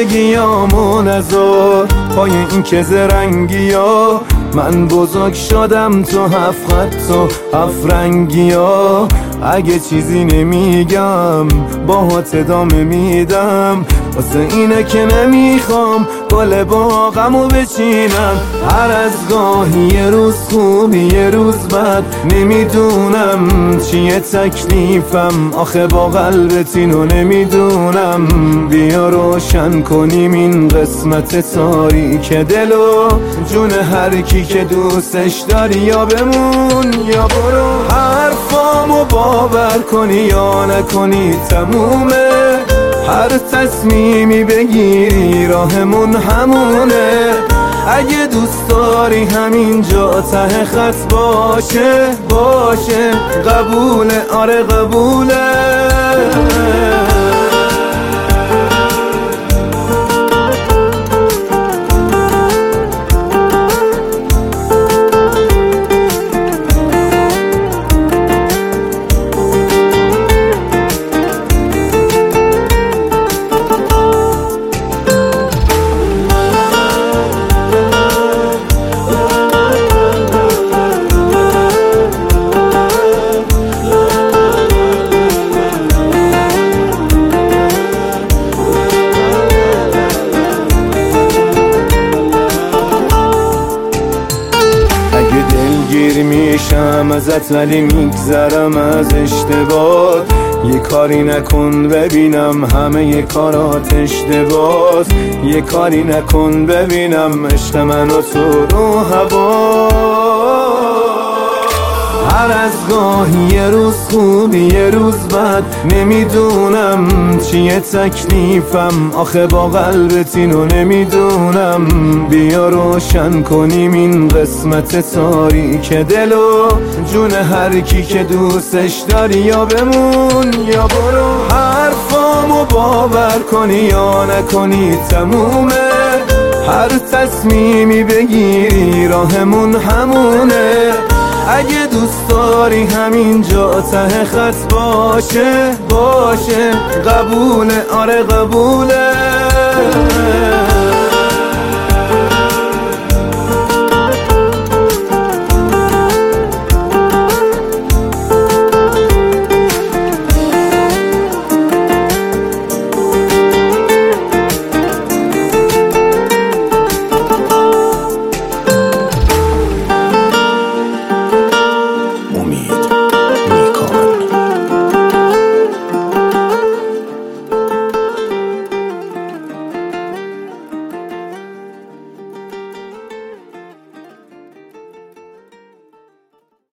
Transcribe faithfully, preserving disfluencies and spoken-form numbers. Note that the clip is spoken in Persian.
زندگیامو نذار پای این که زرنگی ها. من بزرگ شدم تو هفت خط و هفت رنگی ها. اگه چیزی نمیگم باهات ادامه میدم، واسه اینه که نمیخوام گل باغمو بچینم. هر از گاهی یه روز خوب یه روز بد، نمیدونم چیه تکلیفم آخه با قلبت اینو نمیدونم. بیا روشن کنیم این قسمت تاریک دلو، جون هر کی که دوستش داری یا بمون یا برو. حرفامو باور کنی یا نکنی تمومه، هر تصمیمی بگیری راهمون همونه. اگه دوست داری همینجا ته خط باشه باشه، قبوله آره قبوله. گیر میشم ازت ولی میگذرم از اشتباه. یه کاری نکن ببینم همه یه کارات اشتباه. یه کاری نکن ببینم عشق من و تو رو هوا. هر از گاهی یه روز خوب یه روز بد، نمیدونم چیه تکلیفم آخه با قلبت اینو نمیدونم. بیا روشن کنیم این قسمت تاریک دلو، جون هر کی که دوستش داری یا بمون یا برو. حرفامو باور کنی یا نکنی تمومه، هر تصمیمی بگیری راهمون همونه. اگه دوست داری همینجا ته خط باشه باشه، قبوله آره قبوله.